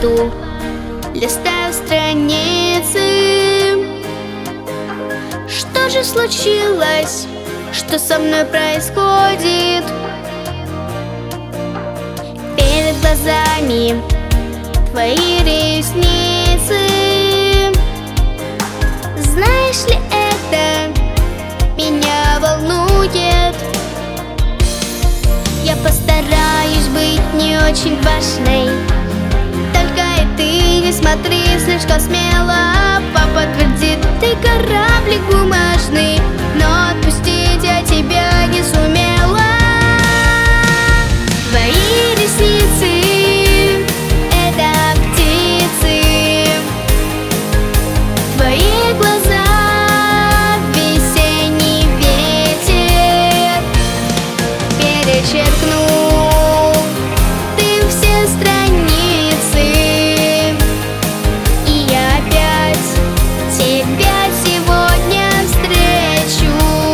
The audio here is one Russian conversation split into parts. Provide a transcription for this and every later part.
кладу, листаю страницы. Что же случилось? Что со мной происходит? Перед глазами твои ресницы. Знаешь ли, это меня волнует. Я постараюсь быть не очень важной, только и ты не смотри слишком смело. Папа твердит, ты кораблик бумажный, но отпустить я тебя не сумела. Твои ресницы — это птицы, твои глаза — весенний ветер. Перечеркнул ты все страницы, и я опять тебя сегодня встречу.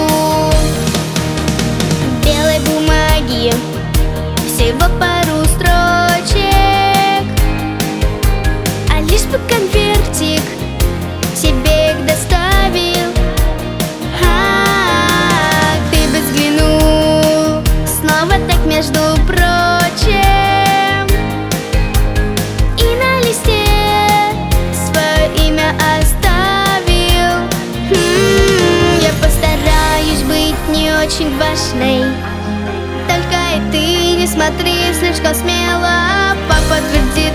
В белой бумаге всего пару строчек, а лишь бы конвертик тебе их доставил. Ты бы взглянул снова так между прочим, и на листе свое имя оставил. Я постараюсь быть не очень важной, только и ты не смотри слишком смело. Папа твердит,